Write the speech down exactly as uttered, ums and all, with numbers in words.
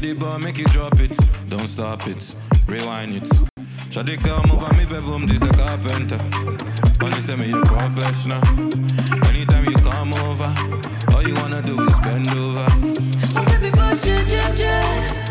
the bar, make you drop it. Don't stop it, rewind it. Shawty come over me bedroom, this a carpenter. Only say me a professional. Anytime you come over, all you wanna do is bend over. Oh baby, push it, yeah, yeah.